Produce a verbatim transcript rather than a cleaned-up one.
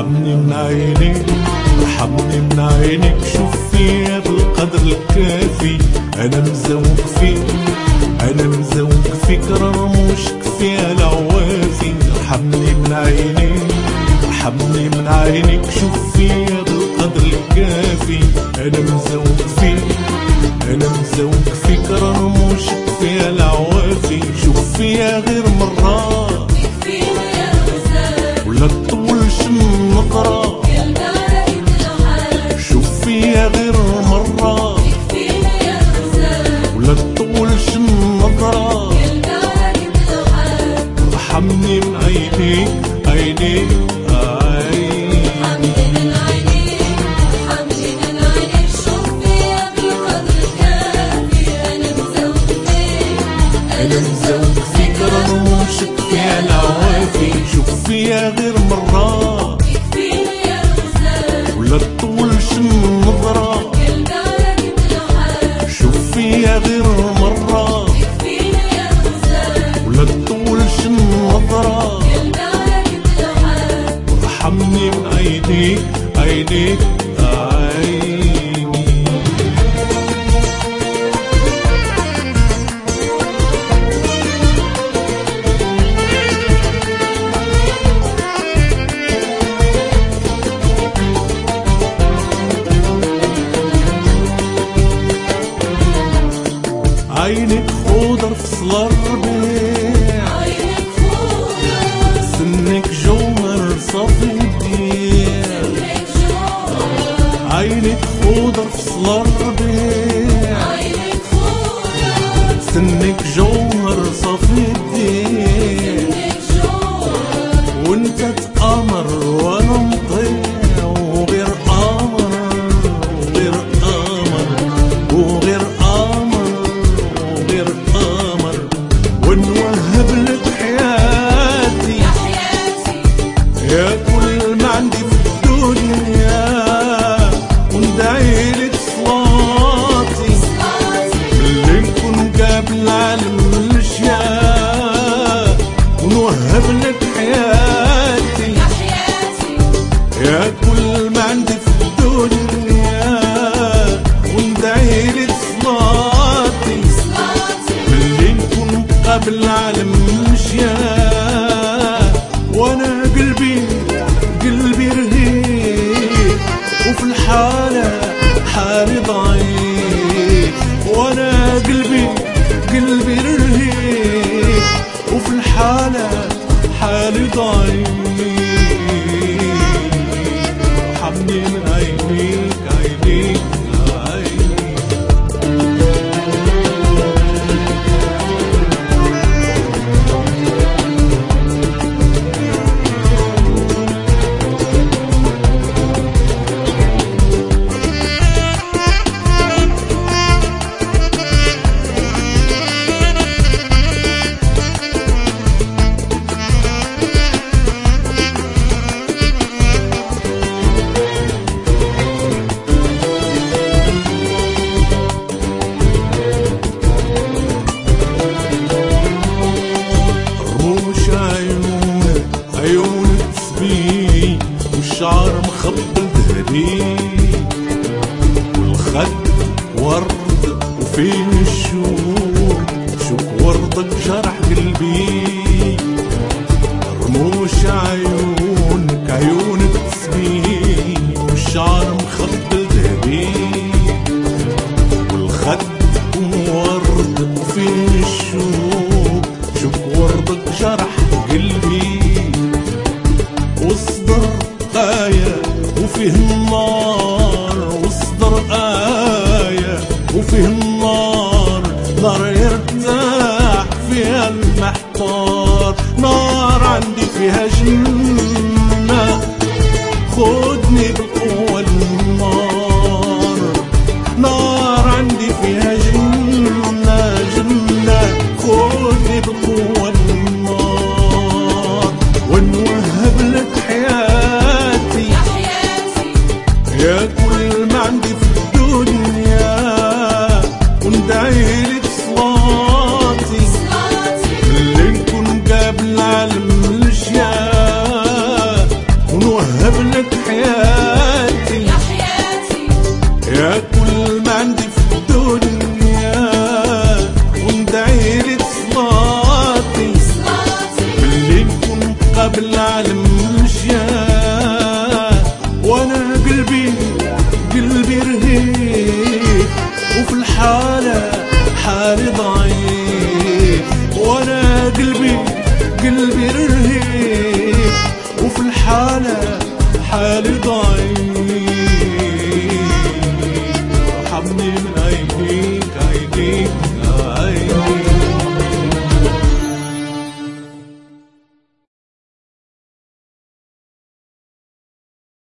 ارحمني من عينيك ارحمني من عينيك، شوف فيا بالقدر الكافي، انا مزوق فيك انا مزوق فيك رموشك فيها العوافي. ارحمني من عينيك ارحمني من عينيك، شوف فيا بالقدر الكافي، انا مزوق فيك انا مزوق فيك رموشك فيها العوافي. شوف فيا غير مرة ولا تطولش النظرة، شوف فيا غير مرة ولا تطولش النظرة. ارحمني من عينيك عينيك أنا مزوق فيك رموشك فيها العوافي. شوف فيا غير مرة ولا تطولش النظرة، شوف فيا غير مرة ولا تطولش النظرة. ارحمني من عينيك عينيك عيني. عينك خضر في صغر ربيع، عينك خضر، سنك جوهر صافي الديع، سنك جوهر، عينك خضر في صغر ربيع، عينك خضر، سنك جوهر صافي الديع، سنك جوهر، وانت تقمر وانا مضيع، وغير قمر وغير قمر وغير قمر وغير قمر، ونوهب لك حياتي يا حياتي يا كل ما عندي في الدنيا، وندعي لك صلاتي صلاتي اللي نكون قابل عالم الاشياء، ونوهب لك حياتي يا حياتي يا كل ما عندي في الدنيا، وندعي لك صلاتي صلاتي اللي نكون قبل عالم الاشياء. وانا قلبي قلبي رهيب، وفي الحالة حالي ضعيف، وانا قلبي قلبي رهيب، وفي الحالة حالي ضعيف. ارحمني من عينيك عينيك عينيك. رموش عيونك عيونك تسبيني، والشعر مخبل ذهبي، والخد ورد وفيه الشوق، شوك وردك جرح قلبي. رموش عيونك عيونك تسبيني، والشعر مخبل ذهبي، والخد ورد وفيه الشوق، شوف وردك جرح قلبي. واصدر آية وفيه النار، واصدر آية وفيه النار، نار يرتاح فيها المحتار، نار عندي فيها جنة، خدني بالقوة النار، نار عندي فيها جنة جنة، خدني بالقوة النار، ونوهب لك حياتي يا حياتي يا كل ما عندي في الدنيا، وندعي لك صلاتي صلاتي اللي نكون قابل عالم الاشياء. قلبي قلبي رهيب وفي الحالة حالي ضعيف.